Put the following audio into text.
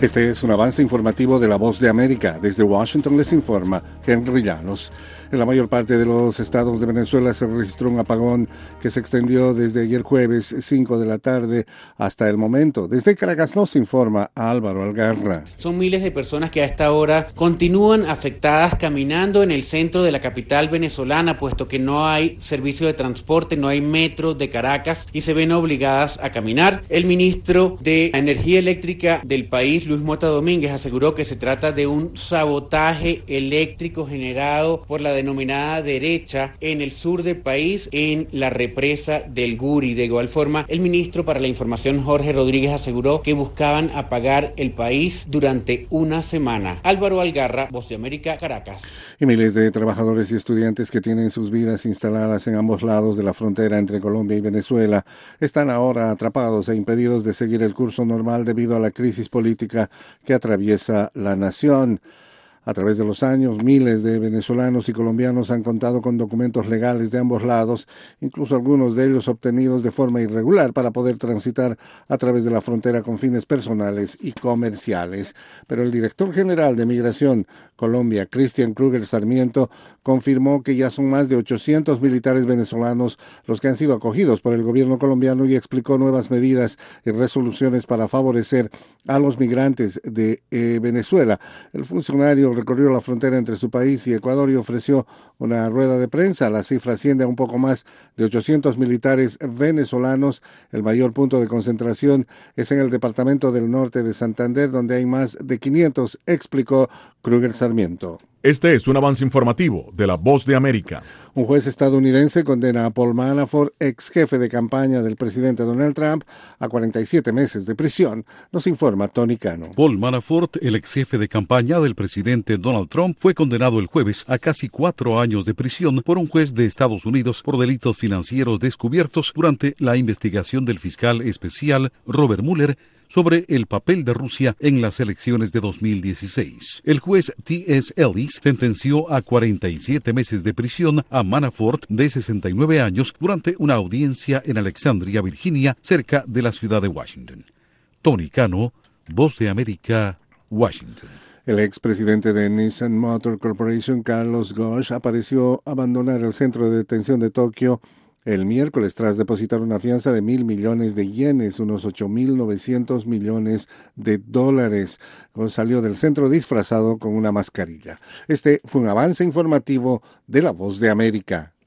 Este es un avance informativo de La Voz de América. Desde Washington les informa Henry Llanos. En la mayor parte de los estados de Venezuela se registró un apagón que se extendió desde ayer jueves 5 de la tarde hasta el momento. Desde Caracas nos informa Álvaro Algarra. Son miles de personas que a esta hora continúan afectadas caminando en el centro de la capital venezolana, puesto que no hay servicio de transporte, no hay metro de Caracas y se ven obligadas a caminar. El ministro de Energía Eléctrica del país, Luis Mota Domínguez, aseguró que se trata de un sabotaje eléctrico generado por la denominada derecha en el sur del país, en la represa del Guri. De igual forma, el ministro para la Información, Jorge Rodríguez, aseguró que buscaban apagar el país durante una semana. Álvaro Algarra, Voz de América, Caracas. Y miles de trabajadores y estudiantes que tienen sus vidas instaladas en ambos lados de la frontera entre Colombia y Venezuela están ahora atrapados e impedidos de seguir el curso normal debido a la crisis política que atraviesa la nación. A través de los años, miles de venezolanos y colombianos han contado con documentos legales de ambos lados, incluso algunos de ellos obtenidos de forma irregular para poder transitar a través de la frontera con fines personales y comerciales. Pero el director general de Migración Colombia, Cristian Kruger Sarmiento, confirmó que ya son más de 800 militares venezolanos los que han sido acogidos por el gobierno colombiano y explicó nuevas medidas y resoluciones para favorecer a los migrantes de Venezuela. El funcionario recorrió la frontera entre su país y Ecuador y ofreció una rueda de prensa. La cifra asciende a un poco más de 800 militares venezolanos. El mayor punto de concentración es en el departamento del norte de Santander, donde hay más de 500, explicó Kruger Sarmiento. Este es un avance informativo de La Voz de América. Un juez estadounidense condena a Paul Manafort, ex jefe de campaña del presidente Donald Trump, a 47 meses de prisión. Nos informa Tony Cano. Paul Manafort, el ex jefe de campaña del presidente Donald Trump, fue condenado el jueves a casi 4 años de prisión por un juez de Estados Unidos por delitos financieros descubiertos durante la investigación del fiscal especial Robert Mueller sobre el papel de Rusia en las elecciones de 2016. El juez T.S. Ellis sentenció a 47 meses de prisión a Manafort, de 69 años, durante una audiencia en Alexandria, Virginia, cerca de la ciudad de Washington. Tony Cano, Voz de América, Washington. El expresidente de Nissan Motor Corporation, Carlos Ghosn, apareció abandonar el centro de detención de Tokio el miércoles tras depositar una fianza de 1.000 millones de yenes, unos 8.900 millones de dólares. Salió del centro disfrazado con una mascarilla. Este fue un avance informativo de La Voz de América.